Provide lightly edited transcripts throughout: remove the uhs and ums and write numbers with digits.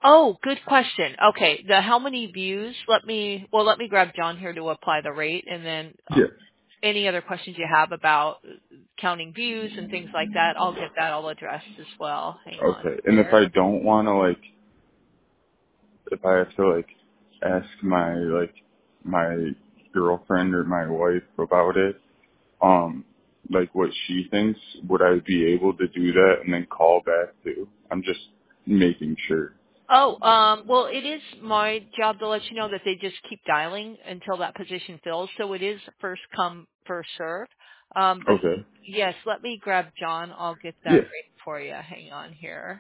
Oh, good question. Okay, the how many views? Let me grab John here to apply the rate, and then Yeah. any other questions you have about counting views and things like that, I'll get that all addressed as well. Hang on Okay. And if here. I don't want to like, if I have to like ask my girlfriend or my wife about it, like what she thinks, would I be able to do that and then call back too? I'm just making sure. Oh, well, it is my job to let you know that they just keep dialing until that position fills. So it is first come, first serve. But Okay. yes, let me grab John. I'll get that Yeah. rate for you. Hang on here.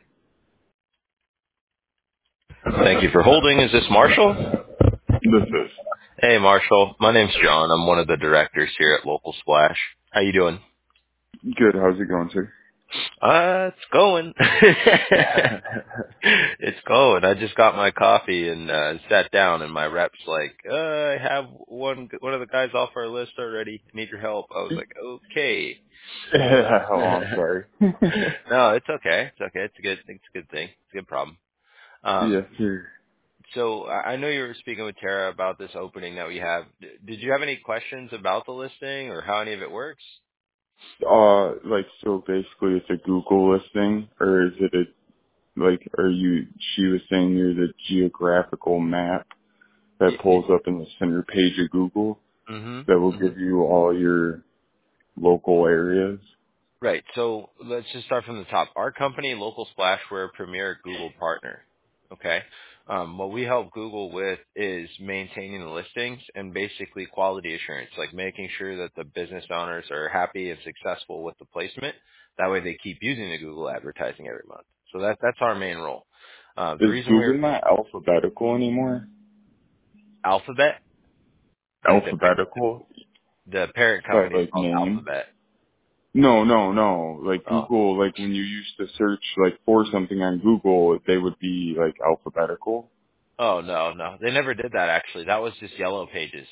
Thank you for holding. Is this Marshall? This is Hey, Marshall. My name's John. I'm one of the directors here at Local Splash. How you doing? good. How's it going, sir? It's going. It's going. I just got my coffee and sat down, and my rep's like, "I have one of the guys off our list already. Need your help." I was like, "Okay." Oh, I'm sorry. No, it's okay. It's okay. It's a good thing. It's a good problem. Um, Yes, sir. So I know you were speaking with Tara about this opening that we have. Did you have any questions about the listing or how any of it works? Like, so basically it's a Google listing, or is it she was saying you're the geographical map that pulls up in the center page of Google that will Mm-hmm. give you all your local areas? Right. So let's just start from the top. Our company, Local Splash, we're a premier Google partner. Okay. What we help Google with is maintaining the listings and basically quality assurance, like making sure that the business owners are happy and successful with the placement. That way they keep using the Google advertising every month. So that's our main role. The Is reason Google we're not alphabetical anymore? Alphabet, like Alphabetical? the parent By company is like called name? Alphabet. No. Like Oh. Google, like when you used to search like for something on Google, they would be like alphabetical. Oh no. They never did that actually. That was just Yellow Pages.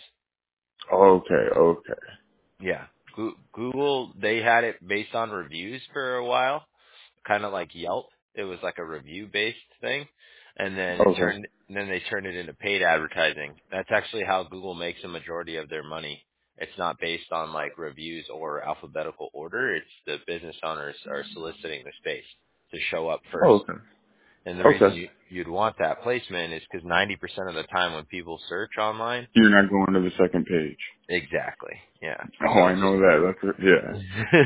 Okay. Yeah. Google, they had it based on reviews for a while, kind of like Yelp. It was like a review based thing. Okay. And then they turned it into paid advertising. That's actually how Google makes a majority of their money. It's not based on like reviews or alphabetical order. It's the business owners are soliciting the space to show up first. Okay. And the reason Okay. you'd want that placement is because 90% of the time when people search online, You're not going to the second page. exactly, yeah. Oh, So I just know that. Yeah.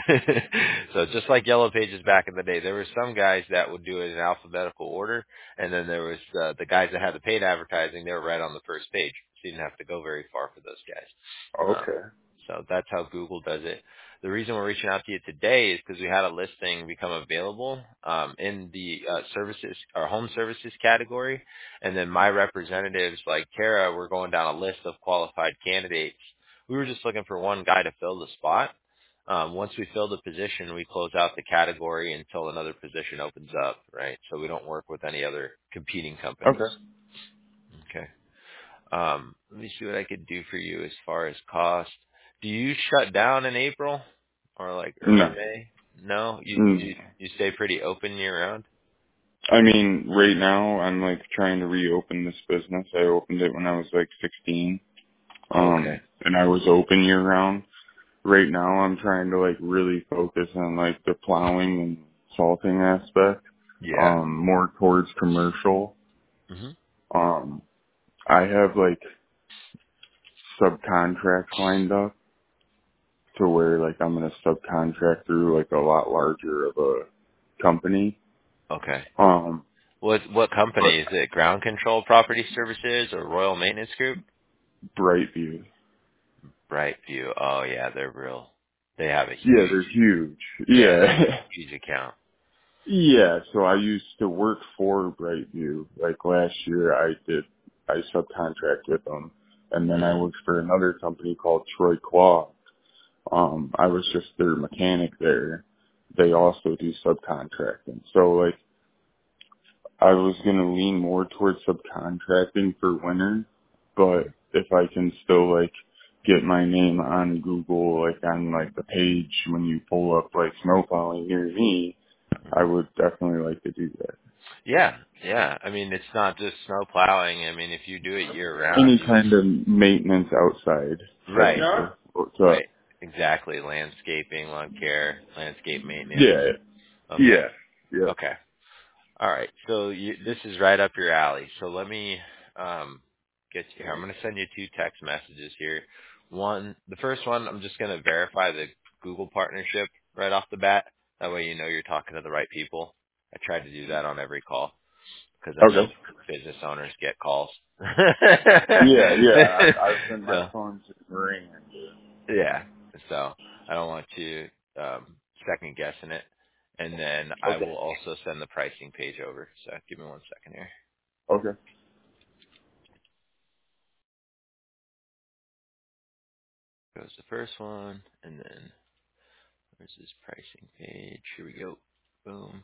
so just like Yellow Pages back in the day, there were some guys that would do it in alphabetical order, and then there was the guys that had the paid advertising. They were right on the first page, so you didn't have to go very far for those guys. Okay. So that's how Google does it. The reason we're reaching out to you today is because we had a listing become available in the services or home services category, and then my representatives like Tara were going down a list of qualified candidates. We were just looking for one guy to fill the spot. Once we fill the position, we close out the category until another position opens up, right? So we don't work with any other competing companies. Okay. Okay. Let me see what I could do for you as far as cost. Do you shut down in April or like early No. May? No, No. you stay pretty open year round. I mean, right now I'm like trying to reopen this business. I opened it when I was like 16. Okay. And I was open year round. Right now I'm trying to like really focus on like the plowing and salting aspect. Yeah. More towards commercial. Mhm. Um, I have like subcontracts lined up to where like I'm gonna subcontract through like a lot larger of a company. Okay. Um, What but company is it? Ground Control Property Services or Royal Maintenance Group? Brightview. Brightview. Oh yeah, they're real. They have a Yeah, they're huge. yeah, they have Yeah. a huge account. Yeah, so I used to work for Brightview. Like last year I subcontract with them. And then I Mhm. worked for another company called Troy Claw. I was just their mechanic there. They Mhm. also do subcontracting. So like I was gonna lean more towards subcontracting for winter, but if I can still like get my name on Google, like on like the page when you pull up like snow plowing near me, I Mhm. would definitely like to do that. Yeah, yeah. I mean, it's not just snow plowing. I mean, if you do it year round, Any you kind of maintenance outside, right, technically. So, right, exactly. Landscaping, lawn care, landscape maintenance. yeah, Okay, yeah, yeah. okay. All right. So this is right up your alley. So let me get you here. I'm going to send you two text messages here. The first one, I'm just going to verify the Google partnership right off the bat. That way you know you're talking to the right people. I try to do that on every call because I know Okay. business owners get calls. Yeah, yeah. I've been my So phone's ringing. yeah. So I don't want you second guessing it. And then I Okay. will also send the pricing page over. So give me 1 second here. Okay. Goes the first one, and then where's this pricing page? Here we go. Boom.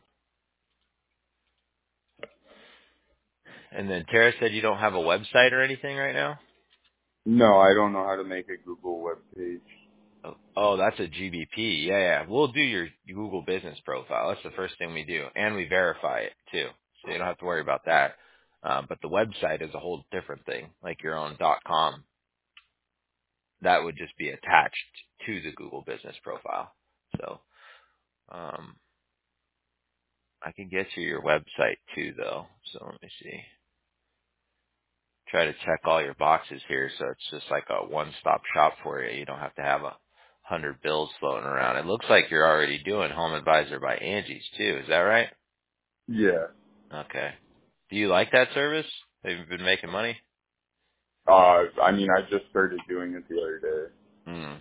And then Tara said you don't have a website or anything right now? No, I don't know how to make a Google web page. Oh, that's a GBP. Yeah, yeah. We'll do your Google business profile. That's the first thing we do. And we verify it too. So you don't have to worry about that. But the website is a whole different thing, like your own .com. That would just be attached to the Google business profile. So, I can get you your website too though. So let me see. Try to check all your boxes here so it's just like a one-stop shop for you. You don't have to have 100 bills floating around. It looks like you're already doing Home Advisor by Angie's too. Is that right? Yeah. Okay. Do you like that service? Have you been making money? I mean, I just started doing it the other day. Hmm.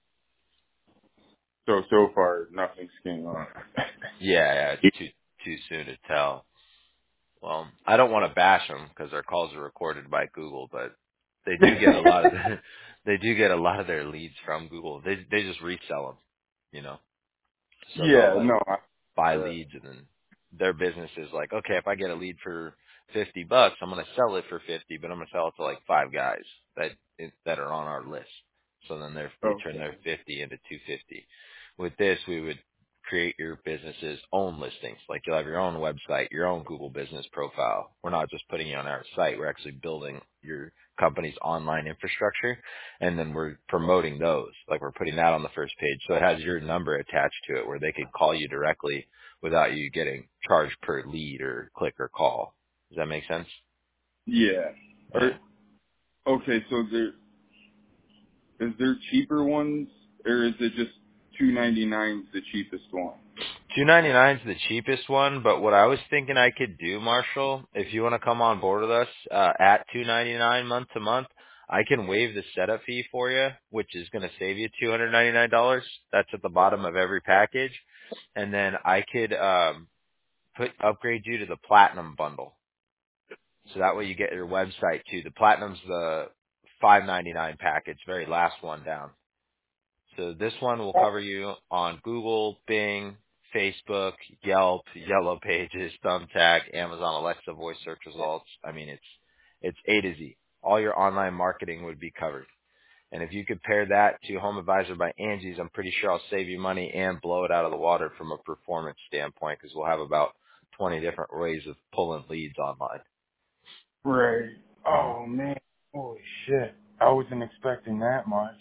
So far, nothing's came up. Yeah, yeah, it's too soon to tell. Well, I don't want to bash them because our calls are recorded by Google, but they do get a lot of they do get a lot of their leads from Google. They just resell them, you know. So they'll Yeah, like no, buy leads and then their business is like, okay, if I get a lead for $50, I'm going to sell it for 50, but I'm going to sell it to like 5 guys that are on our list. So then they turn okay. their 50 into 250. With this, we would create your business's own listings. Like you'll have your own website, your own Google business profile. We're not just putting you on our site. We're actually building your company's online infrastructure and then we're promoting those. Like we're putting that on the first page. So it has your number attached to it where they could call you directly without you getting charged per lead or click or call. Does that make sense? Yeah. Yeah. Okay, so is there cheaper ones, or is it just 299 the cheapest one? 299 is the cheapest one, but what I was thinking I could do, Marshall, if you want to come on board with us at 299 month to month, I can waive the setup fee for you, which is going to save you $299. That's at the bottom of every package, and then I could upgrade you to the platinum bundle. So that way you get your website too. The platinum's the $599 package, very last one down. So this one will cover you on Google, Bing, Facebook, Yelp, Yellow Pages, Thumbtack, Amazon Alexa voice search results. I mean, it's A to Z. All your online marketing would be covered. And if you could pair that to Home Advisor by Angie's, I'm pretty sure I'll save you money and blow it out of the water from a performance standpoint because we'll have about 20 different ways of pulling leads online. Right. Mhm. Oh man. Holy shit. I wasn't expecting that much.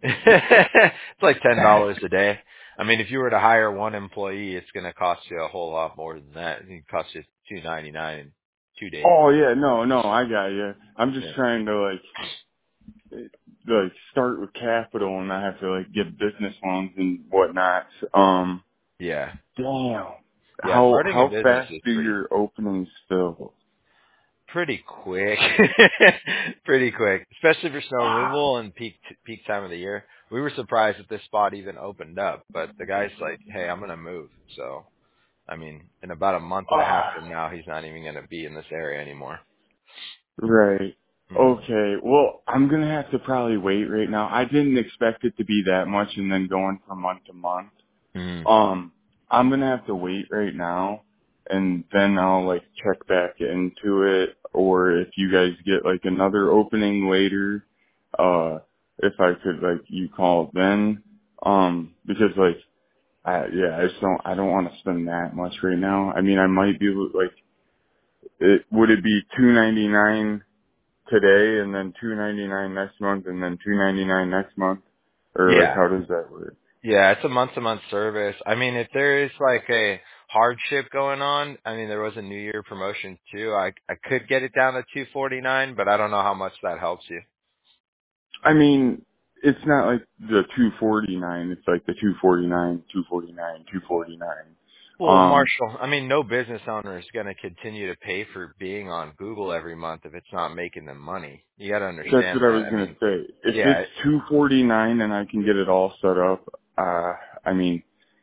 It's like $10 a day. I mean, if you were to hire one employee, it's going to cost you a whole lot more than that. It costs you $299 in 2 days. Oh yeah, no, I got you. I'm just Yeah. trying to like start with capital and I have to like get business loans and whatnot. Yeah. Damn. Yeah. Starting a How business fast is do your openings fill? pretty quick. Pretty quick, especially for snow Wow. removal and peak time of the year. We were surprised that this spot even opened up, but the guy's like, "Hey, I'm going to move." So, I mean, in about a month and a half Ah, from now, he's not even going to be in this area anymore. right. Mhm. Okay. Well, I'm gonna have to probably wait right now. I didn't expect it to be that much and then going from month to month. Mhm. I'm gonna have to wait right now, and then I'll like check back into it, or if you guys get like another opening later, if I could like you call then, because I just don't want to spend that much right now. I mean, I might be like would it be $2.99 today and then $2.99 next month and then $2.99 next month, or like Yeah. how does that work? Yeah, it's a month-to-month service. I mean, if there is like a hardship going on, I mean, there was a New Year promotion too. I could get it down to 249, but I don't know how much that helps you. I mean, it's not like the 249. It's like the 249, 249, 249. Well, Marshall, I mean, no business owner is going to continue to pay for being on Google every month if it's not making them money. You got to That's understand what I that. was I gonna mean, say. If it's yeah, 249 and I can get it all set up, I mean,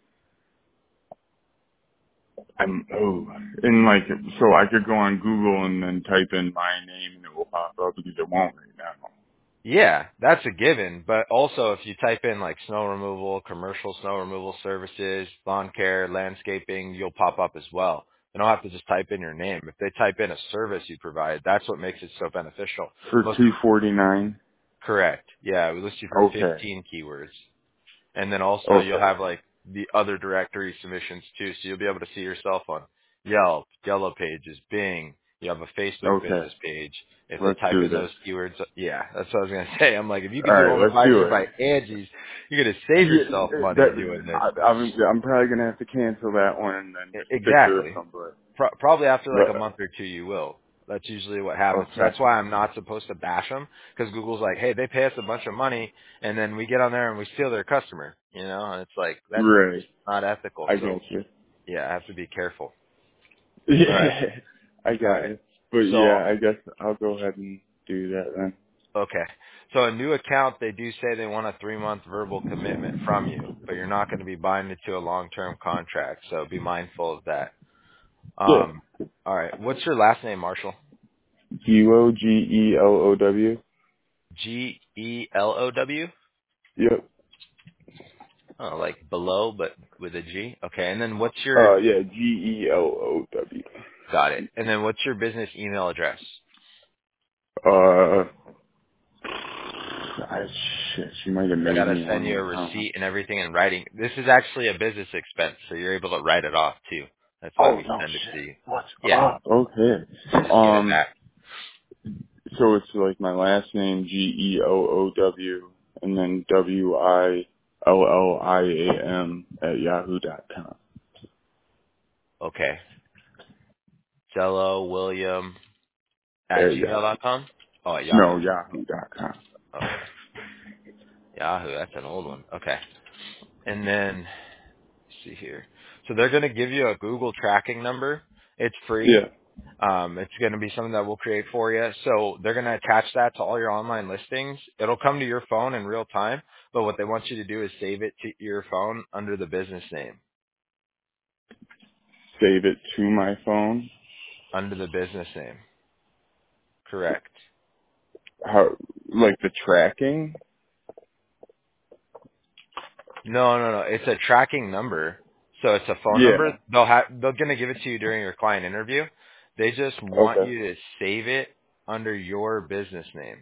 and like, so I could go on Google and then type in my name and it will pop up because it won't right now. yeah, that's a given. But also, if you type in like snow removal, commercial snow removal services, lawn care, landscaping, you'll pop up as well. They don't have to just type in your name. If they type in a service you provide, that's what makes it so beneficial. For Most 249? correct. Yeah, we list you for Okay. 15 keywords. And then also you'll Okay. have like the other directory submissions too. So you'll be able to see yourself on Yelp, Yellow Pages, Bing. You have a Facebook Okay. business page. If they Let's type do in this. those keywords, yeah, that's what I was going to say. I'm like, if you could do Alright, home let's do advisor it. by Angie's, you're going to save Yeah, yourself money that, doing this. I'm probably gonna have to cancel that one and then just stick to this Exactly. one, but, Probably after like a month or two, you will. That's usually what happens. So okay. that's why I'm not supposed to bash them, because Google's like, hey, they pay us a bunch of money, and then we get on there and we steal their customer, and it's like that's Right. just not ethical. I So get you. yeah, I have to be careful. All right, Yeah, I all got right. you. But So yeah, I guess I'll go ahead and do that then. okay, so a new account, they do say they want a 3-month verbal commitment from you, but you're not going to be binded to a long-term contract. So be mindful of that. Yeah. All right. What's your last name, Marshall? Geelow. Gelow. Yep. Oh, like below, but with a G. Okay, and then what's your Yeah, Geelow. got it? And then what's your business email address? Uh, I, shit, she might have I made gotta me send one you a right now. receipt and everything in writing. This is actually a business expense, so you're able to write it off too. That's why Oh, we no send it shit. to you. What's Yeah, up? Okay. just get it back. So it's like my last name, Geoow, and then WILLIAM at yahoo.com. Okay, Cello William at At Yahoo. gmail.com. Oh, at No, Yahoo. yahoo.com. Okay, Yahoo. That's an old one. Okay, and then let's see here. So they're gonna give you a Google tracking number. It's free. Yeah. It's going to be something that we'll create for you. So they're going to attach that to all your online listings. It'll come to your phone in real time, but what they want you to do is save it to your phone under the business name. Save it to my phone. Under the business name. Correct. How, like the tracking? No, no, no. It's a tracking number. So it's a phone Yeah. number. They're going to give it to you during your client interview. They just want Okay. you to save it under your business name.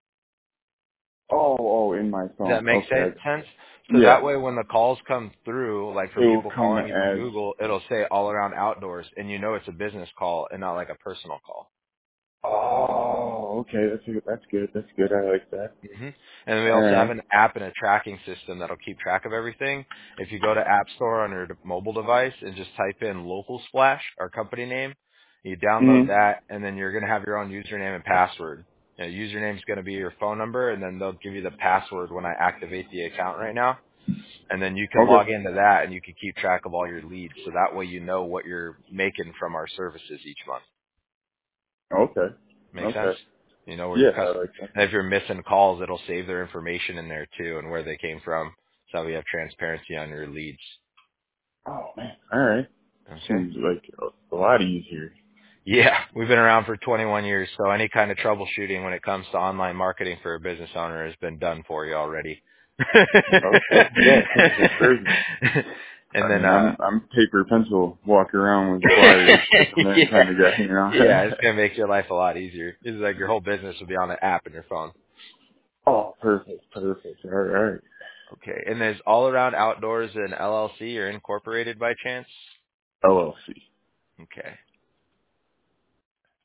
In my Does that phone. make Okay. sense? So Yeah. that way when the calls come through, like It from will people come calling you from as, Google, it'll say all around outdoors and you know it's a business call and not like a personal call. okay. That's good. That's good. I like that. hmm And we also have Alright. an app and a tracking system that'll keep track of everything. If you go to App Store on your mobile device and just type in Local Splash, our company name, you download Mm-hmm. that and then you're going to have your own username and password. Username is going to be your phone number and then they'll give you the password when I activate the account right now. And then you can Okay. log into that and you can keep track of all your leads. So that way you know what you're making from our services each month. Okay. Make sense? Okay. You know where your Yeah, I customers, like that. and if you're missing calls, it'll save their information in there too and where they came from. So we have transparency on your leads. Oh man. Alright. Okay? Seems like a lot easier. Yeah, we've been around for 21 years, so any kind of troubleshooting when it comes to online marketing for a business owner has been done for you already. Okay. Yeah, perfect. Perfect. And I then mean, I'm paper pencil, walk around with flyers, stick them in yeah. kind of guy, you know. Yeah, it's gonna make your life a lot easier. It's like your whole business will be on an app in your phone. Oh, perfect, perfect. All right. Okay. And there's All Around Outdoors and LLC or incorporated by chance? LLC. Okay.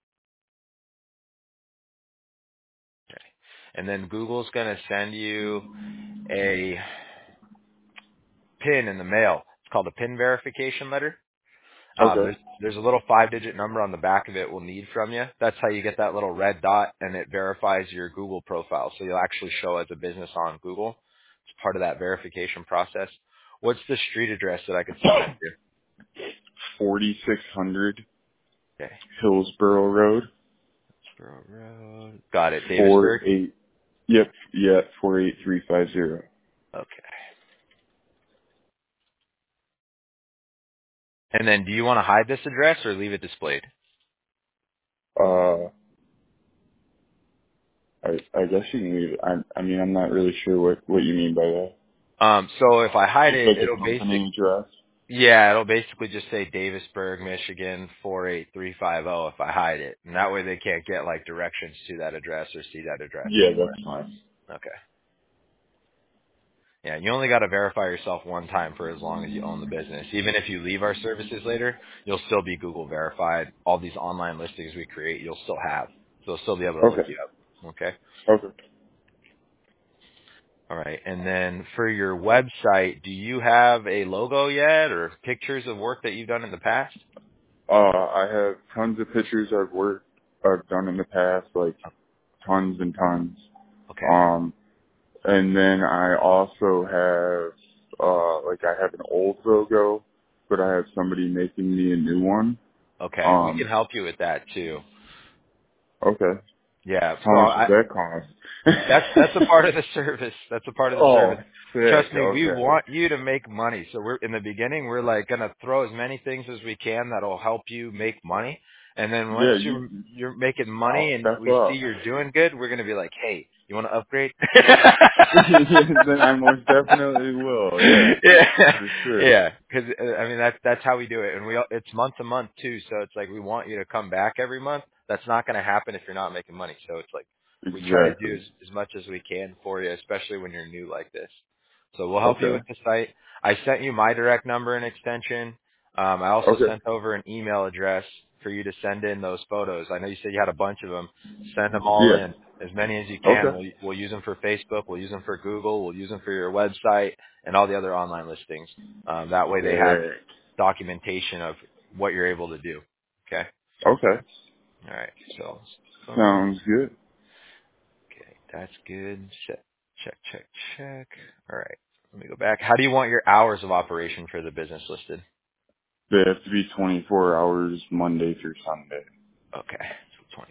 and then Google's going to send you a PIN in the mail. It's called a PIN verification letter. Okay. There's a little 5-digit number on the back of it we'll need from you. That's how you get that little red dot, and it verifies your Google profile. So you'll actually show as a business on Google. It's part of that verification process. What's the street address that I could send that to? 4600 Okay. Hillsborough Road. Hillsborough Road. Got it. Davisburg? 48. Yep. Yeah. 48350. Okay. And then do you want to hide this address or leave it displayed? I guess you can leave it. I mean, I'm not really sure what you mean by that. So if I hide It's it, like a company address. it'll basically just say Davisburg, Michigan, 48350 if I hide it. And that way they can't get like directions to that address or see that address Yeah, anywhere. that's fine. Okay. Yeah, you only got to verify yourself one time for as long as you own the business. Even if you leave our services later, you'll still be Google verified. All these online listings we create, you'll still have. So they'll still be able to look Okay. you up. Okay. Okay. All right. And then for your website, do you have a logo yet or pictures of work that you've done in the past? I have tons of pictures I've done in the past, like tons and tons. Okay. And then I also have, like I have an old logo, but I have somebody making me a new one. Okay. We can help you with that too. Okay. Yeah. How So much does that cost? that's a part of the service. That's a part of the Oh, service. sick. Trust me, we Okay. want you to make money. So we're in the beginning, we're like gonna throw as many things as we can that'll help you make money. And then once Yeah, you're making I'll money and step we see up. you're doing good, we're gonna be like, hey, you want to upgrade? Then I most definitely will. Yeah, yeah, for sure. yeah. Because I mean that's how we do it, and it's month to month too. So it's like we want you to come back every month. That's not going to happen if you're not making money. So it's like we try to do Exactly. as much as we can for you, especially when you're new like this. So we'll help you Okay. with the site. I sent you my direct number and extension. I also Okay. sent over an email address for you to send in those photos. I know you said you had a bunch of them. Send them all Yeah. in, as many as you can. Okay. We'll use them for Facebook. We'll use them for Google. We'll use them for your website and all the other online listings. That way they have Sick. documentation of what you're able to do. Okay. Okay. All right. So photos. Sounds good. Okay, that's good. Check. All right. Let me go back. How do you want your hours of operation for the business listed? They have to be 24 hours Monday through Sunday. Okay. So 24/7.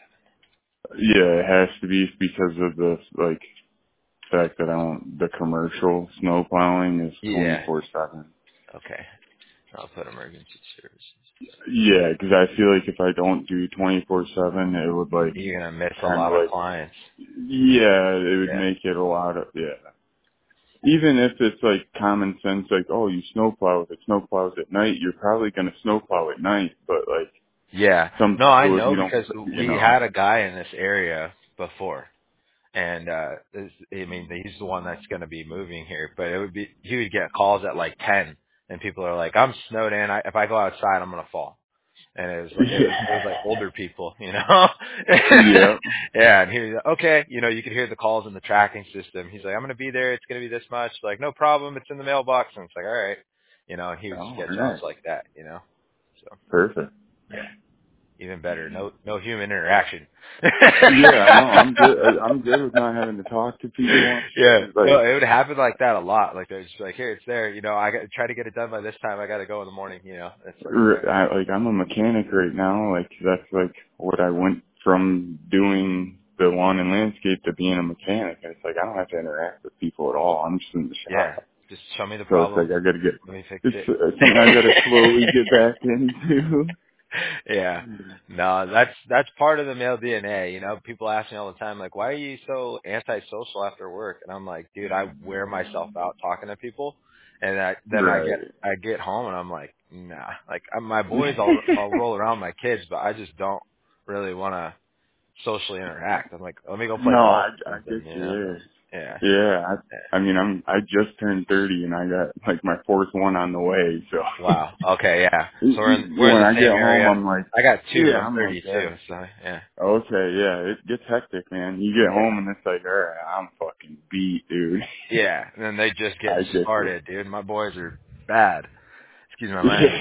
Yeah, it has to be because of the like fact that the commercial snow plowing is Yeah. 24/7. Okay. I'll put emergency services. Yeah, because I feel like if I don't do 24/7, it would like You're gonna miss a kind of lot of like clients. yeah, it would Yeah. make it a lot of yeah. Even if it's like common sense, like oh, you snowplow if it snowplows at night, you're probably gonna snowplow at night. But like Yeah. some No, I people, if know you don't, because you we know, had a guy in this area before. And I mean, he's the one that's going to be moving here. But it would be he would get calls at like 10, and people are like, "I'm snowed in. If I go outside, I'm going to fall." And it was like older people, you know. yeah, Yeah, and he was like, okay, you could hear the calls in the tracking system. He's like, "I'm going to be there. It's going to be this much." Like, no problem. It's in the mailbox. And it's like, all right, and he would just oh, get jobs nice, like that. So perfect. yeah, even better. No human interaction. Yeah, I know. I'm good. I'm good with not having to talk to people and Yeah, shit. no, Like, it would happen like that a lot. Like there's like, here, it's there. I got try to get it done by this time. I got to go in the morning. It's like, all right. I'm a mechanic right now. Like, that's like what I went from doing the lawn and landscape to being a mechanic. And it's like I don't have to interact with people at all. I'm just in the Yeah, shop. just show me the So it's problem. like I got to get. Let me fix It's it. something I got to slowly get back into. Yeah, no, that's part of the male DNA. People ask me all the time, like, why are you so antisocial after work? And I'm like, dude, I wear myself out talking to people, and then Right. I get home and I'm like, nah. Like my boys, I'll roll around my kids, but I just don't really want to socially interact. I'm like, let me go play No, golf I or get something. you there. Yeah. Yeah, I mean, I just turned 30 and I got like my fourth one on the way. So Wow. Okay. Yeah. So we're in when the I get same home, area. I'm like, I got two. yeah, I'm I'm like, 32. yeah. So yeah. Okay, yeah, it gets hectic, man. You get Yeah. home and it's like, all right, I'm fucking beat, dude. Yeah. And then they just I getting get you. started, dude. My boys are bad. Excuse my language.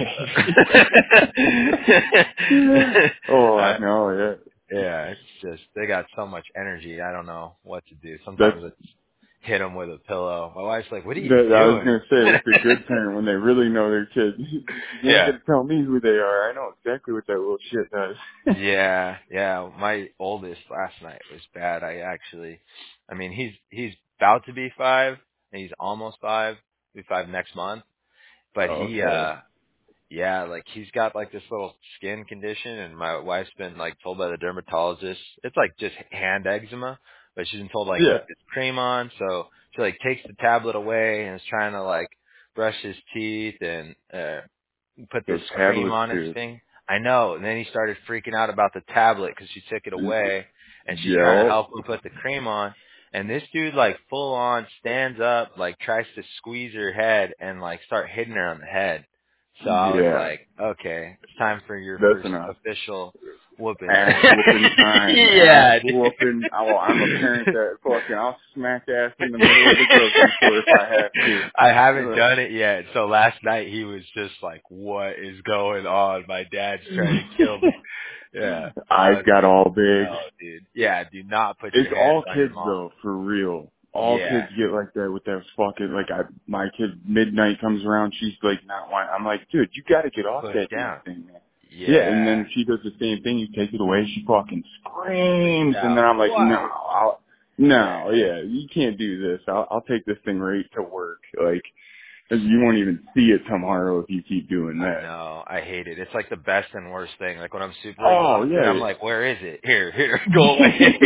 Oh, I uh, know, yeah. yeah. It's just they got so much energy. I don't know what to do. That's Sometimes I just hit them with a pillow. My wife's like, "What are you that. I was doing?" gonna say, what's a good parent when they really know their kids? You ain't Yeah. gonna tell me who they are. I know exactly what that little shit does. Yeah, yeah. My oldest last night was bad. I mean, he's about to be 5, and he's almost 5. He'll be 5 next month. But Okay. yeah, like he's got like this little skin condition, and my wife's been like told by the dermatologist it's like just hand eczema, but she's been told like Yeah. put this cream on. So she like takes the tablet away and is trying to like brush his teeth and put this Those cream tablets on his too. thing. I know. And then he started freaking out about the tablet because she took it away, and she's trying to Yep. help him put the cream on. And this dude like full on stands up, like tries to squeeze her head and like start hitting her on the head. So I was Yeah. like, okay, it's time for your That's first enough. official whooping. Ass whooping time. Ass Yeah, dude. whooping. Oh, I'm a parent that fucking I'll smack ass in the middle of the grocery store if I have to. I haven't done it yet. So last night he was just like, "What is going on? My dad's trying to kill me." Yeah. I Eyes was got like, all big. "No, dude. Yeah, do not put It's your hands all on your kids mom." though, for real. All Yeah. kids get like that with that fucking my kid midnight comes around, she's like not whining. I'm like, dude, you gotta get off Put it that damn down. thing, man. Yeah, and Yeah. then she does the same thing. You take it away, she fucking screams, Yeah. and then I'm like, What? Yeah. no, yeah, you can't do this. I'll take this thing right to work. Like, you won't even see it tomorrow if you keep doing I that. know. I hate it. It's like the best and worst thing. Like when I'm super Oh exhausted, I'm yeah. like, "Where is it? Here, go away."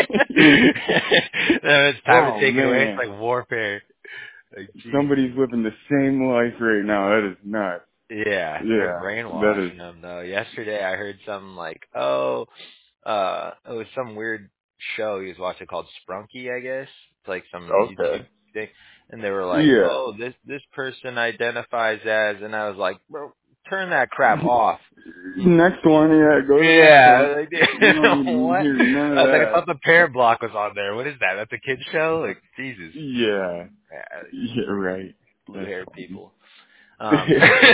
Then it's time to Oh take it away. It's man, like warfare. Like Jesus. somebody's living the same life right now. That is nuts. Yeah, they're Yeah, that is. brainwashing them though. Yesterday I heard something like, it was some weird show he was watching called Sprunky, I guess. It's like some Okay. YouTube thing. And they were like, Yeah. "Oh, this person identifies as," and I was like, "Bro, turn that crap off." Next one, yeah, go to the next Yeah, one. like, We don't even what? hear none I of was like, I that. thought the Parent Block was on there. What is that? That's a kid show? Like, Jesus. Yeah. Yeah, Yeah, right. blue That's hair funny. people. Um,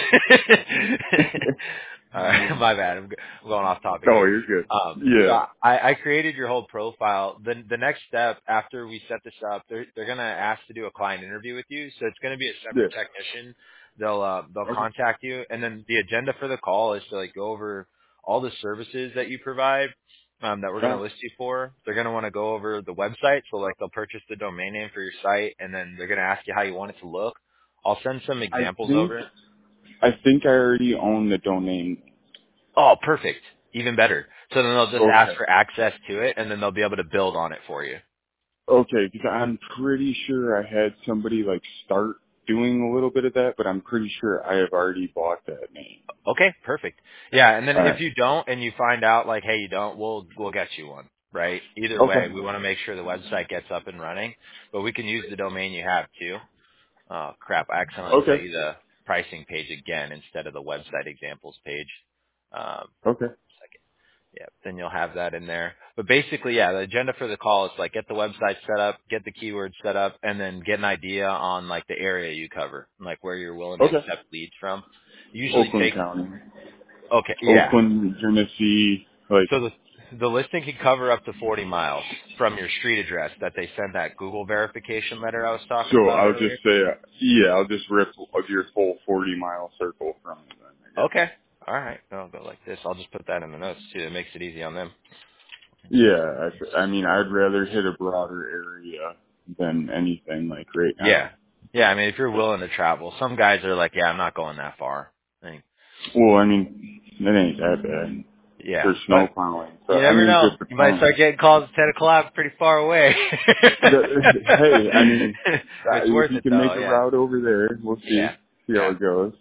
my bad. I'm going off topic Oh, here. you're good. So Yeah. I created your whole profile. The next step after we set this up, they're gonna ask to do a client interview with you. So it's gonna be a separate Yeah. technician. They'll Okay. contact you, and then the agenda for the call is to like go over all the services that you provide. That we're going to Oh, list you for. They're going to want to go over the website. So like they'll purchase the domain name for your site, and then they're going to ask you how you want it to look. I'll send some I examples think, over. I already own the domain. Oh, perfect. Even better. So then they'll just ask Okay. for access to it, and then they'll be able to build on it for you. Okay, because I'm pretty sure I had somebody like start doing a little bit of that, but I'm pretty sure I have already bought that name. Okay, perfect. Yeah, and then All if right. you don't and you find out like, hey, you don't, we'll get you one, right? Either way, Okay. we want to make sure the website gets up and running, but we can use the domain you have too. Oh crap! I accidentally sent Okay. you the pricing page again instead of the website examples page. Okay. Second. Yeah, then you'll have that in there. But basically, yeah, the agenda for the call is like get the website set up, get the keywords set up, and then get an idea on like the area you cover, like where you're willing to Okay. accept leads from. Usually Oakland take County. okay, yeah. Oakland, Genesee, like, So the listing can cover up to 40 miles from your street address that they send that Google verification letter I was talking so about I'll earlier. just say, yeah, I'll just rip of your full 40-mile circle from it then, I guess. Okay. All right. I'll go like this. I'll just put that in the notes too. It makes it easy on them. Yeah, I mean, I'd rather hit a broader area than anything like right Yeah. now. Yeah. I mean, if you're willing to travel, some guys are like, yeah, I'm not going that far. I think, Well, I mean, it ain't that bad yeah. for snow But plowing. So, you I never mean, know. it You might depends. start getting calls at 10 o'clock pretty far away. Hey, I mean, It's if worth you it can make though. a Yeah. route over there, we'll Yeah. see how Yeah. it goes.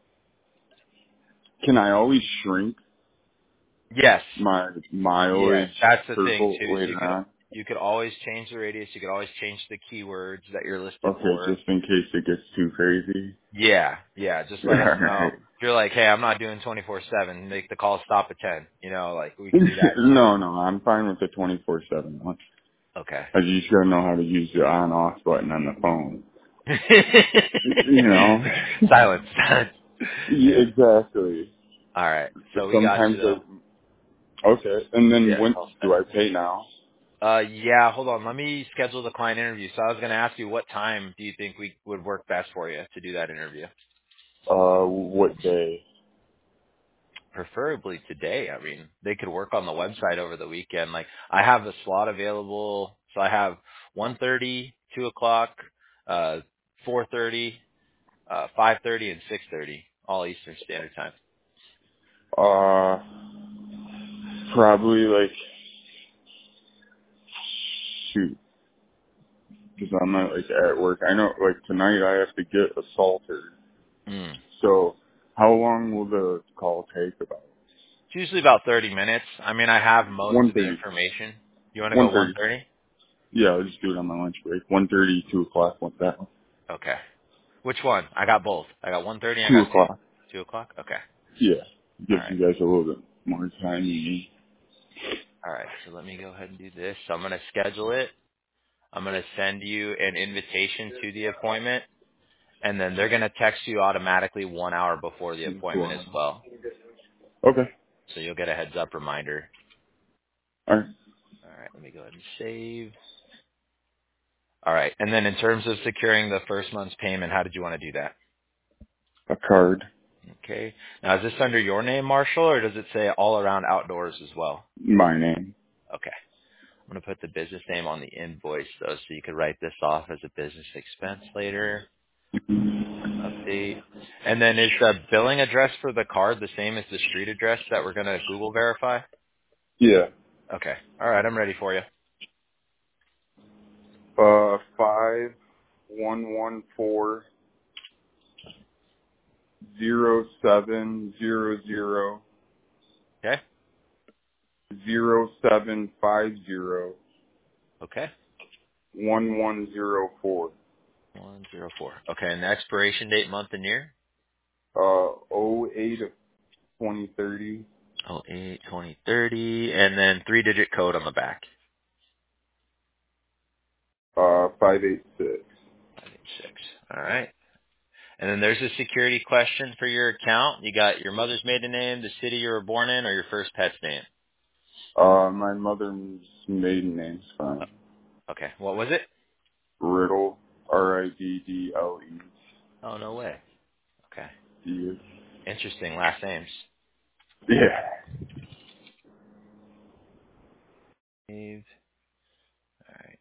Can I always shrink Yes. my Yes. mileage That's the thing circle too. So you later can, on? You could always change the radius. You could always change the keywords that you're listed Okay, for. just in case it gets too crazy. Yeah. Just let us know. Alright. If you're like, hey, I'm not doing 24/7. Make the call stop at 10. Like we can do that too. No, I'm fine with the 24/7 one. Okay. You just gotta know how to use the on-off button on the phone. You know? Silence. Yeah, Yeah. exactly. All right. So we got Sometimes you though. okay, and then Yeah. when All do set. I pay now? Yeah, hold on. Let me schedule the client interview. So I was going to ask you, what time do you think we would work best for you to do that interview? What day? Preferably today. I mean, they could work on the website over the weekend. Like, I have a slot available. So I have 1:30, 2 o'clock, 4:30, 5:30, and 6:30, all Eastern Standard Time. Probably like, shoot, because I'm not like at work. I know like tonight I have to get assaulted. Mm. So how long will the call take about? It's usually about 30 minutes. I mean, I have most of the 1:30. information. You want to go 1:30. 1:30? Yeah, I'll just do it on my lunch break. 1:30, 2 o'clock, want that one. Okay. Which one? I got both. I got 1:30. I 2 got 2. o'clock. 2 o'clock. Okay. Yeah. All Gives right. you guys a little bit more time. All right. So let me go ahead and do this. So I'm going to schedule it. I'm going to send you an invitation to the appointment, and then they're going to text you automatically 1 hour before the appointment as well. Okay. So you'll get a heads up reminder. All right. All right. Let me go ahead and save. All right. And then in terms of securing the first month's payment, how did you want to do that? A card. Okay. Now, is this under your name, Marshall, or does it say all around outdoors as well? My name. Okay. I'm going to put the business name on the invoice, though, so you could write this off as a business expense later. Update. And then is the billing address for the card the same as the street address that we're going to Google verify? Yeah. Okay. All right. I'm ready for you. 51140700 Okay. 0750 Okay. 1104. 104. Okay. And the expiration date, month, and year? 08 of 2030. Oh, 8/20/30. And then 3-digit code on the back. 586. 586. All right. And then there's a security question for your account. You got your mother's maiden name, the city you were born in, or your first pet's name. My mother's maiden name's fine. Okay. What was it? Riddle. Riddle. Oh, no way. Okay. Yeah. Interesting last names. Dave. All right.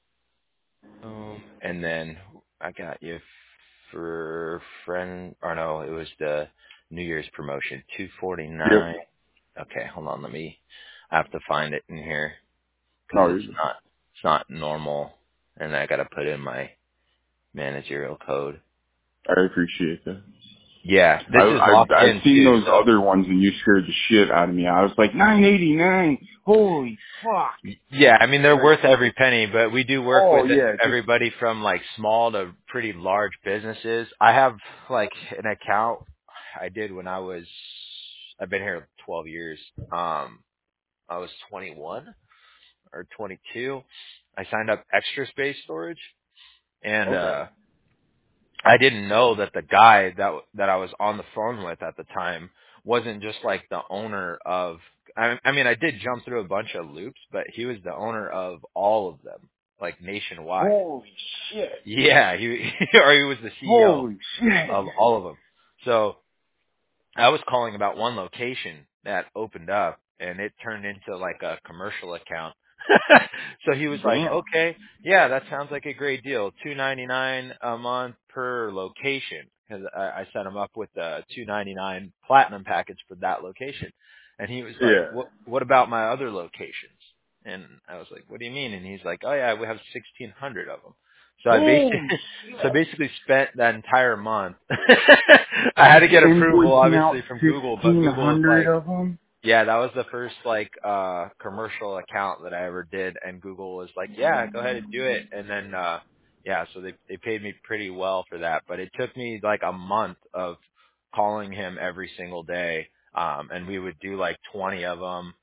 And then I got you for friend, or no, it was the New Year's promotion, Yep. 249. Okay, hold on. I have to find it in here because No, it's not normal. And I got to put in my managerial code. I appreciate that. Yeah, this is locked I've in seen too. those So other ones and you scared the shit out of me. I was like, 989. Holy fuck. yeah, I mean they're Like, worth every penny, but we do work oh with yeah, just, everybody from like small to pretty large businesses. I have like an account I did when I've been here 12 years. I was 21 or 22. I signed up Extra Space Storage, and okay. I didn't know that the guy that I was on the phone with at the time wasn't just like the owner of. I mean, I did jump through a bunch of loops, but he was the owner of all of them, like nationwide. Holy shit. Yeah, he or he was the CEO Holy shit. of all of them. So I was calling about one location that opened up, and it turned into like a commercial account. So he was like, Damn. "Okay, yeah, that sounds like a great deal. $299 a month per location." Because I set him up with the $299 platinum package for that location, and he was like, Yeah. What about my other locations?" And I was like, "What do you mean?" And he's like, "Oh yeah, we have 1,600 of them." So Holy so I shit. basically spent that entire month. I had to get approval, Invoicing out obviously, from Google, but Google was 1,500 like, of them? Yeah, that was the first like commercial account that I ever did, and Google was like, "Yeah, go ahead and do it." And then yeah, so they paid me pretty well for that, but it took me like a month of calling him every single day, and we would do like 20 of them.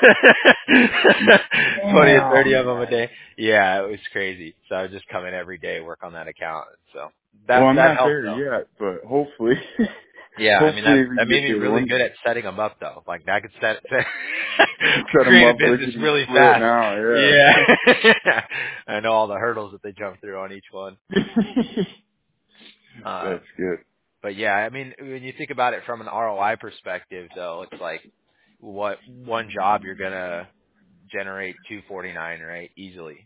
20 or 30 Damn, of them a man. day. Yeah, it was crazy. So I would just come in every day, work on that account. So Well, that I'm that not helped there though. yet, but hopefully, Yeah, I mean hopefully we that can made get me there really one good day. at setting them up though. Like I could Set them create a up business lickety really split fast. now, Yeah, yeah. I know all the hurdles that they jump through on each one. Uh, That's good. but yeah, I mean when you think about it from an ROI perspective, though, it's like what one job you're gonna generate 249, right? Easily.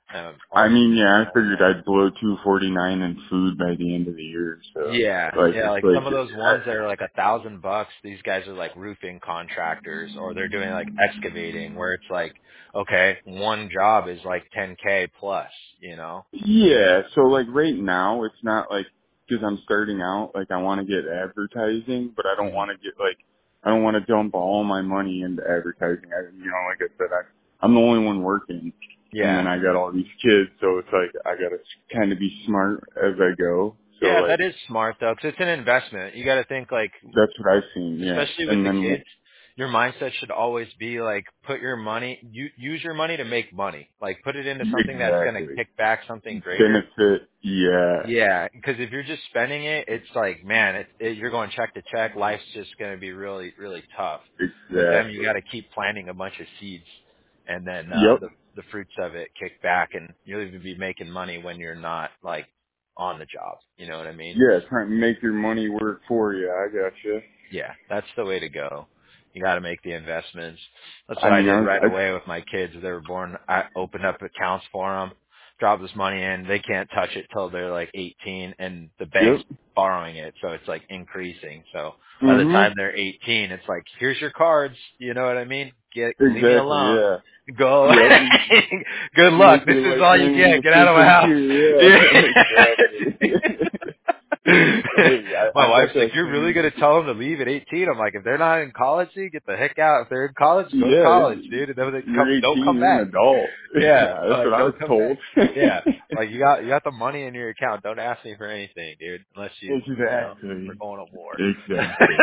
I All mean, yeah, I figured I'd blow 249 in food by the end of the year, so Yeah, like yeah, it's like like some of those ones that are like $1,000. These guys are like roofing contractors, or they're doing like excavating, where it's like, okay, one job is like 10K plus, you know? yeah, so like right now it's not like because I'm starting out, like I want to get advertising, but I don't hmm want to get like I don't want to dump all my money into advertising. Like I said, I'm the only one working, and Yeah, then I got all these kids, so it's like I gotta kind of be smart as I go. So yeah, like that is smart though, because it's an investment. You got to think like that's what I've seen, yeah. especially with And the then kids, your mindset should always be like put your money, use your money to make money. Like put it into something that's going to exactly kick back something greater. benefit, yeah, Yeah, because if you're just spending it, it's like, man, you're going check to check. Life's just going to be really, really tough. With them, you got exactly. to keep planting a bunch of seeds, and then Yep. the fruits of it kick back, and you'll even be making money when you're not like on the job. You know what I mean? Yeah, trying to make your money work for you. I gotcha. Yeah, that's the way to go. You got to make the investments. That's I what I mean, did I was, right away with my kids. They were born. I opened up accounts for them, dropped this money in. They can't touch it till they're like 18, and the bank's yep. borrowing it, so it's like increasing. So by the Mhm. time they're 18, it's like, here's your cards. You know what I mean? Leave me Exactly. alone. Yeah. Go. Yep. Good luck. Make This your is life all you lane get. Get out of my efficient house. too. Yeah. exactly. Hey, My I wife's got like, that "You're really same. gonna tell them to leave at 18?" I'm like, "If they're not in college, dude, get the heck out. If they're in college, go to Yeah, college, dude, and then they you're 18. don't come You're an back." adult. Yeah, Yeah, that's what like I was don't come told. back. Yeah, like you got the money in your account. Don't ask me for anything, dude, unless we're exactly. going to war. Exactly.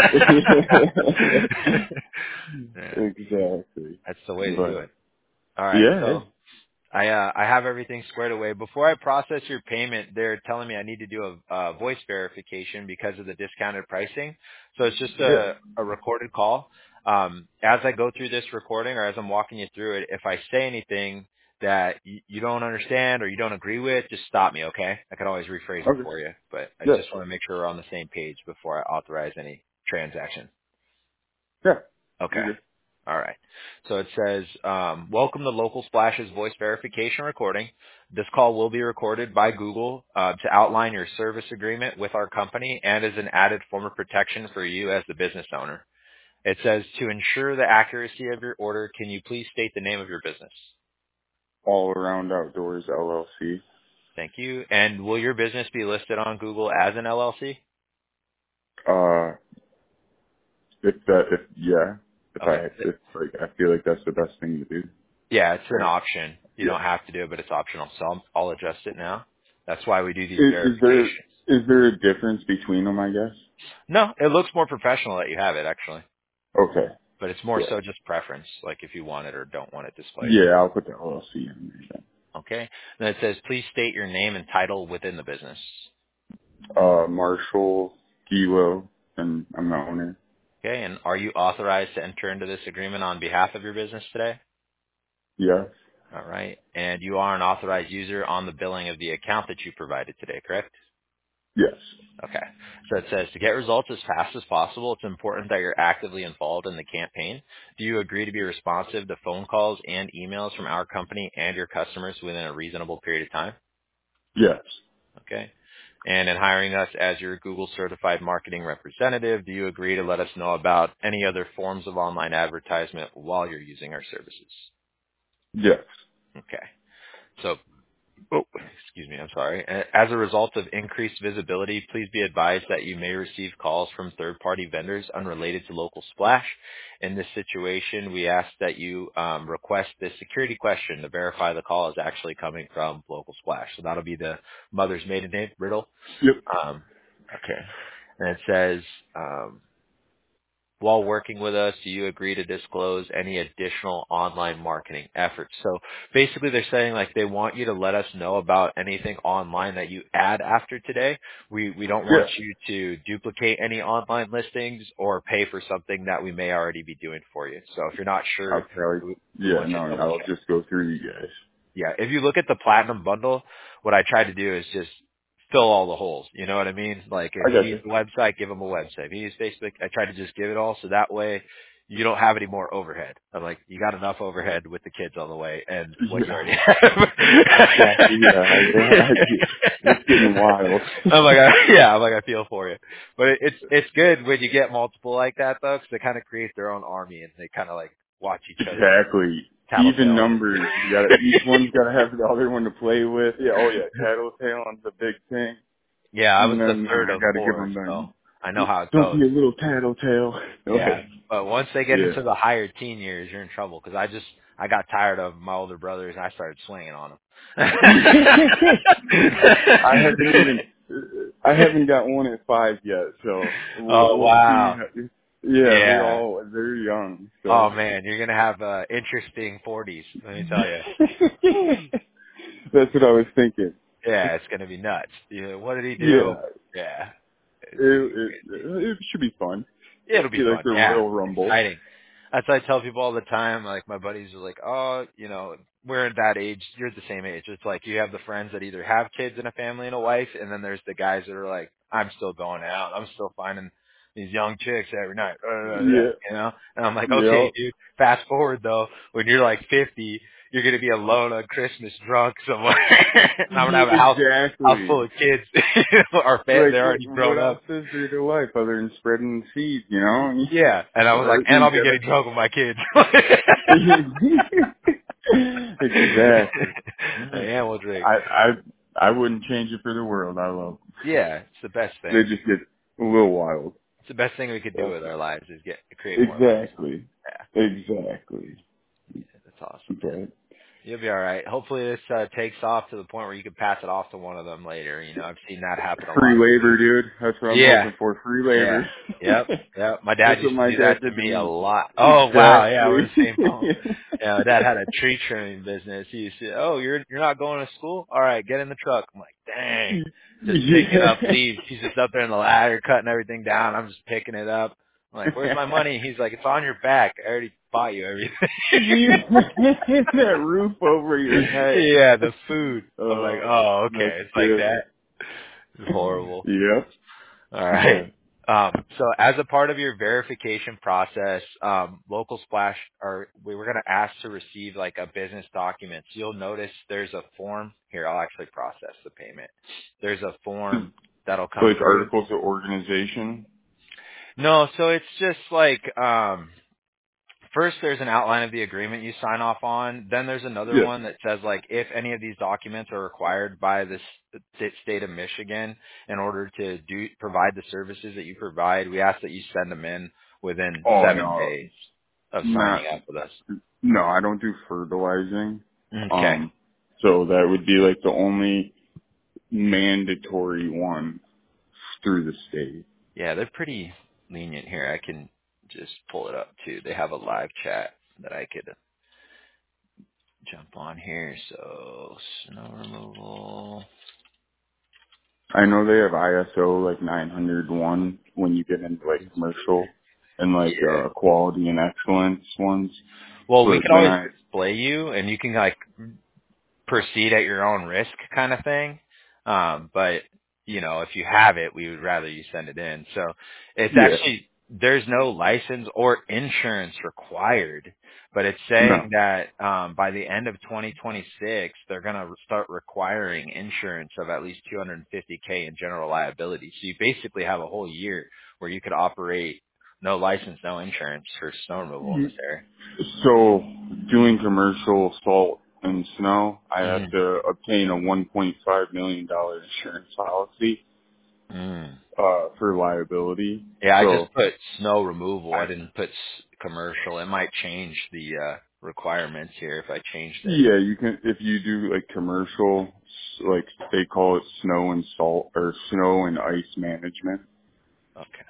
Yeah, exactly. that's the way to do But it. All right, yeah. so I have everything squared away. Before I process your payment, they're telling me I need to do a voice verification because of the discounted pricing. So it's just Yeah. a recorded call. As I go through this recording or as I'm walking you through it, if I say anything that you don't understand or you don't agree with, just stop me, okay? I can always rephrase it Okay. for you, but I Yeah. just want to make sure we're on the same page before I authorize any transaction. Yeah. Okay. You're good. All right. So it says, welcome to Local Splash's voice verification recording. This call will be recorded by Google to outline your service agreement with our company and as an added form of protection for you as the business owner. It says, to ensure the accuracy of your order, can you please state the name of your business? All Around Outdoors LLC. Thank you. And will your business be listed on Google as an LLC? Yeah. Okay. If like, I feel like that's the best thing to do. Yeah, it's an Right. option. You Yeah. don't have to do it, but it's optional. So I'll adjust it now. That's why we do these Is verifications. there a difference between them, I guess? No, it looks more professional that you have it actually, Okay. but it's more Yeah. so just preference, like if you want it or don't want it displayed. Yeah, I'll put the LLC in there Okay. Then it says, please state your name and title within the business. then. Marshall, Gilo, and I'm the owner. Okay. And are you authorized to enter into this agreement on behalf of your business today? Yes. All right. And you are an authorized user on the billing of the account that you provided today, correct? Yes. Okay. So it says to get results as fast as possible, it's important that you're actively involved in the campaign. Do you agree to be responsive to phone calls and emails from our company and your customers within a reasonable period of time? Yes. Okay. And in hiring us as your Google certified marketing representative, do you agree to let us know about any other forms of online advertisement while you're using our services? Yes. Okay. So Oh, excuse me, I'm sorry. As a result of increased visibility, please be advised that you may receive calls from third-party vendors unrelated to Local Splash. In this situation, we ask that you request this security question to verify the call is actually coming from Local Splash. So that'll be the mother's maiden name, Riddle. Yep. Okay. And it says, while working with us, do you agree to disclose any additional online marketing efforts? So basically they're saying like they want you to let us know about anything online that you add after today. We don't want Yeah. you to duplicate any online listings or pay for something that we may already be doing for you. So if you're not I'll sure, probably. we Yeah. want you to No, double I'll check. just go through you guys. Yeah, if you look at the platinum bundle, what I try to do is just fill all the holes. You know what I mean? Like if I he got needs you. a website, give him a website. If he needs Facebook, I try to just give it all so that way you don't have any more overhead. I'm like, you got enough overhead with the kids on the way and what you Yeah. already have. Exactly. Yeah. It's getting wild. I'm like, I feel for you. But it's good when you get multiple like that though, because they kind of create their own army and they kind of like watch each other Exactly. Even tattletale. numbers. You got to each one's got to have the other one to play with. Yeah. Oh yeah. Tattletale is the big thing. Yeah, I was And the then third I of got to give four, them so the. I know how it Don't goes. be a little tattletale. Yeah, Like, but once they get yeah. into the higher teen years, you're in trouble. Because I got tired of my older brothers and I started swinging on them. I haven't got one at 5 yet, so Oh we'll see. wow, Yeah, yeah. they're young, Oh so. man, you're gonna have interesting 40s. Let me tell you. That's what I was thinking. Yeah, it's gonna be nuts. Yeah, what did he do? Yeah, Yeah, it's gonna be it, crazy. it, it should be fun. It'll be Be like fun. the Yeah. Royal It's Rumble. exciting. That's what I tell people all the time. Like my buddies are like, oh, we're at that age. You're at the same age. It's like you have the friends that either have kids and a family and a wife, and then there's the guys that are like, I'm still going out. I'm still finding these young chicks every night. Yeah, And I'm like, okay, yeah, dude. Fast forward though, when you're like 50, you're gonna be alone on Christmas, drunk somewhere. And I'm gonna have a house exactly. full of kids. Like, They're already what grown up. else is there to life other than spreading seeds, you know? Yeah. And I was like, Or and you I'll be gotta getting drunk with my kids. exactly. And we'll drink. I wouldn't change it for the world. I love. Yeah, it's the best They thing. just get a little wild. It's the best thing we could do So, with our lives is create more memories. exactly. Yeah, Exactly. that's awesome, man. But You'll be all right. Hopefully this takes off to the point where you can pass it off to one of them later. I've seen that happen a free lot. labor, dude. That's what I'm Yeah. hoping for. Free Yeah. labor. Yep. Yep. My dad That's what used to my do dad that to did to me a me. lot. Oh wow, yeah, we're Exactly. in the same boat. Yeah, my dad had a tree trimming business. He used to, oh, you're not going to school? All right, get in the truck. I'm like, dang. Just picking up Yeah. leaves. He's just up there in the ladder cutting everything down. I'm just picking it up. I'm like, where's my money? He's like, it's on your back. I already bought you everything. That roof over your head. Yeah, the food. I'm like, Oh, oh, that's okay. It's like good. that. It's horrible. Yep. All right. But So as a part of your verification process, Local Splash, we were going to ask to receive like a business document. So you'll notice there's a form here. I'll actually process the payment. There's a form that'll come like through. articles of organization. No, so it's just like, first, there's an outline of the agreement you sign off on. Then there's another Yeah. one that says, like, if any of these documents are required by the state of Michigan in order to provide the services that you provide, we ask that you send them in within Oh 7 no, days of signing not up with us. no. I don't do fertilizing. Okay. So that would be like the only mandatory one through the state. Yeah, they're pretty lenient here. I can just pull it up, too. They have a live chat that I could jump on here. So, snow removal. I know they have ISO like 901 when you get into like commercial and like Yeah. quality and excellence ones. Well, we But could then always I display you, and you can like proceed at your own risk, kind of thing. But if you have it, we would rather you send it in. So it's yeah actually there's no license or insurance required, but it's no saying that by the end of 2026, they're going to start requiring insurance of at least 250K in general liability. So you basically have a whole year where you could operate no license, no insurance for snow removal in this area. so doing commercial salt and snow, I have Mm-hmm. to obtain a $1.5 million insurance policy Mm. for liability. Yeah, I So just put snow removal. I I, didn't put commercial. It might change the requirements here if I changed it. yeah, you can, if you do like commercial, like they call it snow and salt or snow and ice management. Okay.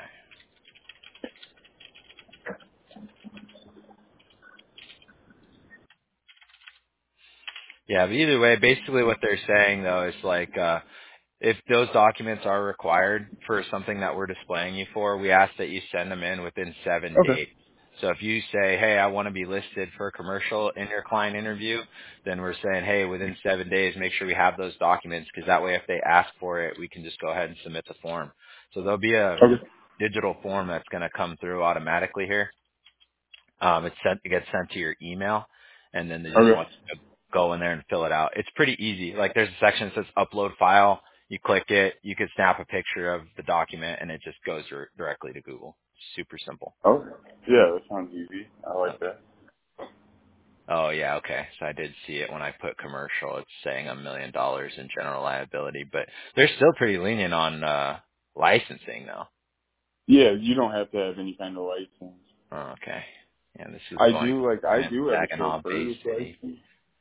Yeah, but either way, basically what they're saying though is like if those documents are required for something that we're displaying you for, we ask that you send them in within 7 Okay. days. So if you say, hey, I want to be listed for a commercial in your client interview, then we're saying, hey, within 7 days, make sure we have those documents because that way if they ask for it, we can just go ahead and submit the form. So there'll be a Okay. digital form that's going to come through automatically here. It gets sent to your email, and then they just Okay. want you to go in there and fill it out. It's pretty easy. Like there's a section that says upload file. You click it. You can snap a picture of the document, and it just goes directly to Google. Super simple. Okay. Yeah, that sounds easy. I like Okay. that. Oh yeah, okay. So I did see it when I put commercial. It's saying $1 million in general liability, but they're still pretty lenient on licensing though. Yeah, you don't have to have any kind of license. Oh, okay. And this is I going do for I in do have a Saginaw Bay chauffeur's City. license.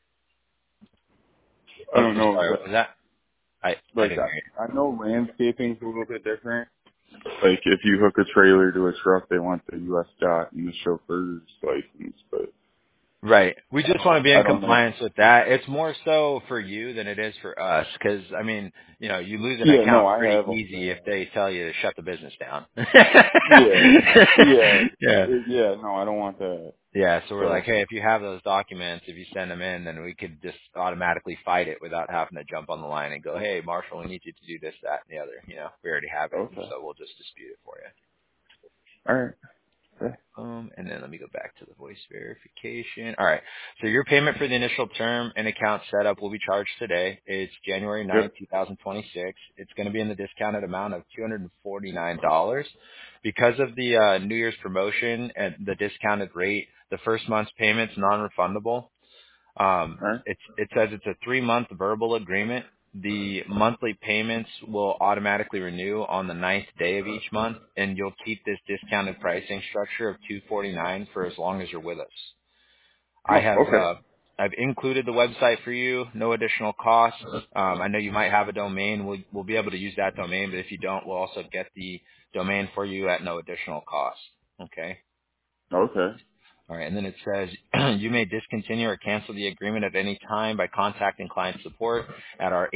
I Oh, don't I'm know if sorry. that, What was that? I like didn't hear you. I know landscaping's a little bit different. Like if you hook a trailer to a truck, they want the U.S. dot and the chauffeur's license. But Right. We just want to be in I don't know. compliance with that. It's more so for you than it is for us because, I mean, you lose an Yeah, no, account I pretty have all easy if that. they tell you to shut the business down. Yeah, yeah, Yeah. yeah. No, I don't want that. Yeah. So we're like, So hey, if you have those documents, if you send them in, then we could just automatically fight it without having to jump on the line and go, hey, Marshall, we need you to do this, that, and the other. We already have it. okay, So we'll just dispute it for you. all right. Yeah. And then let me go back to the voice verification. All right. So your payment for the initial term and account setup will be charged today. It's January Yep. 9th, 2026. It's going to be in the discounted amount of $249. Because of the New Year's promotion and the discounted rate, the first month's payment's non-refundable. All right. It says it's a 3-month verbal agreement. The monthly payments will automatically renew on the 9th day of each month, and you'll keep this discounted pricing structure of $249 for as long as you're with us. I Oh, have okay. I've included the website for you, no additional cost. I know you might have a domain. We'll be able to use that domain, but if you don't, we'll also get the domain for you at no additional cost. Okay. Okay. All right, and then it says you may discontinue or cancel the agreement at any time by contacting client support at our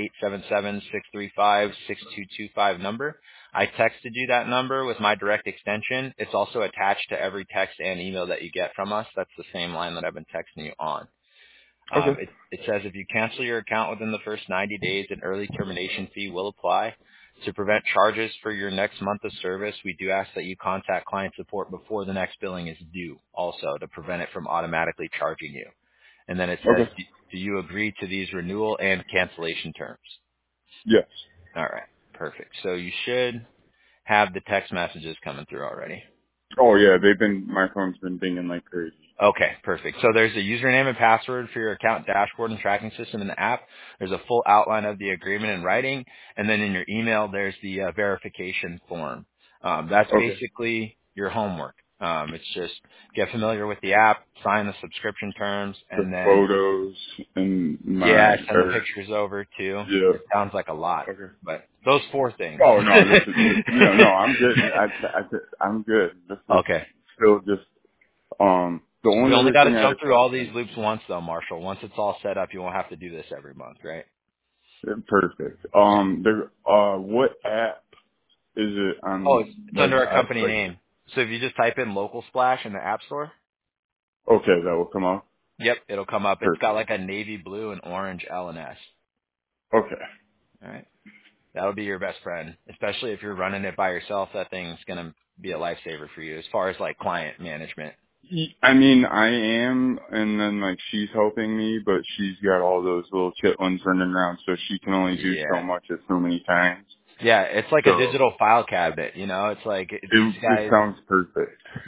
877-635-6225 number. I texted you that number with my direct extension. It's also attached to every text and email that you get from us. That's the same line that I've been texting you on. Okay. It says if you cancel your account within the first 90 days, an early termination fee will apply. To prevent charges for your next month of service, we do ask that you contact client support before the next billing is due, also to prevent it from automatically charging you. And then it says, Okay. do you agree to these renewal and cancellation terms? Yes. All right, perfect. So you should have the text messages coming through already. Oh yeah, my phone's been dinging like crazy. Okay, perfect. So there's a username and password for your account dashboard and tracking system in the app. There's a full outline of the agreement in writing, and then in your email there's the verification form. That's Okay. basically your homework. It's just get familiar with the app, sign the subscription terms, The and then photos and yeah, send the pictures over too. yeah. It sounds like a lot, Okay. but those 4 things. Oh no, no, I'm good. I'm good. This is Okay. still just the We only only other got to thing I had a jump through all these question. loops once though, Marshall. Once it's all set up, you won't have to do this every month, right? Perfect. What app is it Oh, on? it's Like under our I company like. name. So if you just type in Local Splash in the App Store, Okay, that will come up. yep, it'll come up. It's got Perfect. like a navy blue and orange L and S. Okay. All right, that'll be your best friend, especially if you're running it by yourself. That thing's gonna be a lifesaver for you as far as like client management. I mean, I am, and then like she's helping me, but she's got all those little chitlins running around, so she can only do so Yeah. much at so many times. Yeah, it's like a So digital file cabinet, It's like these it guys. sounds perfect. Yeah.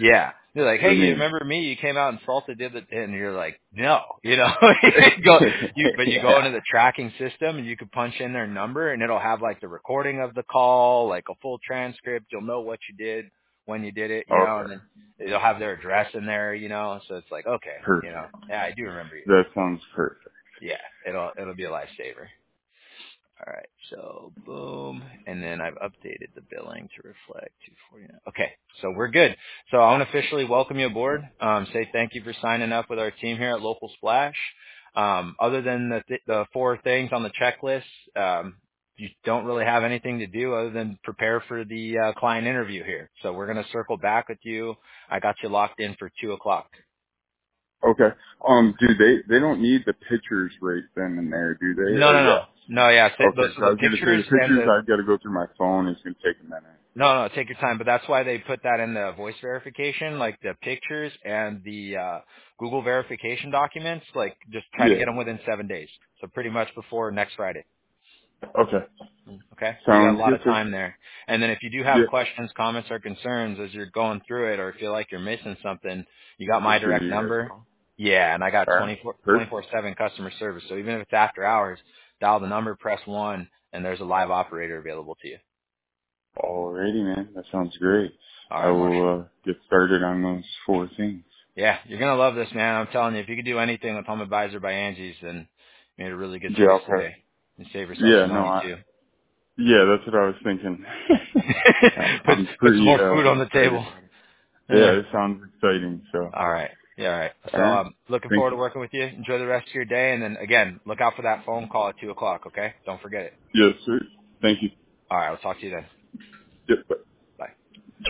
They're like, hey, I you mean, remember me? You came out and salted the other day, and you're like, no, but you go yeah. into the tracking system and you can punch in their number and it'll have like the recording of the call, like a full transcript. You'll know what you did, when you did it, and Okay. then it'll have their address in there, so it's like, okay, Perfect. yeah, I do remember you. That sounds perfect. Yeah, it'll be a lifesaver. All right, so boom, and then I've updated the billing to reflect 249. Okay, so we're good. So I want to officially welcome you aboard. Say thank you for signing up with our team here at Local Splash. Other than the four things on the checklist, you don't really have anything to do other than prepare for the client interview here. So we're going to circle back with you. I got you locked in for 2:00. Okay. Do they don't need the pictures right then and there, do they? No, Or no, no, yes? no. Yeah, Okay. so So I the was gonna say pictures the and pictures the I've got to go through my phone. It's gonna take a minute. No, take your time. But that's why they put that in the voice verification, like the pictures and the Google verification documents. Like, just try to get them Yeah. within 7 days. So pretty much before next Friday. Okay. Okay, so you got a Sounds lot good, of sir. time there. And then if you do have Yeah. questions, comments, or concerns as you're going through it, or feel like you're missing something, you got my Just give direct you guys a number. call. Yeah, and I got All right. 24 Perfect. 7 customer service. So even if it's after hours, dial the number, press 1, and there's a live operator available to you. Alrighty, man. That sounds great. All I right, Marshall. will get started on those four things. Yeah, you're gonna love this, man. I'm telling you, if you could do anything with Home Advisor by Angie's, then you made a really good Yeah. choice Okay. today, and save yourself Yeah. some No. money too. Yeah. That's what I was thinking. put I'm put some pretty more food on the excited table. about it. Yeah. Yeah. It sounds exciting. So. All right. Yeah. All right. All So right. looking Thank forward you. to working with you. Enjoy the rest of your day, and then again, look out for that phone call at 2:00. Okay? Don't forget it. Yes, sir. Thank you. All right. I'll talk to you then. Yep. Bye.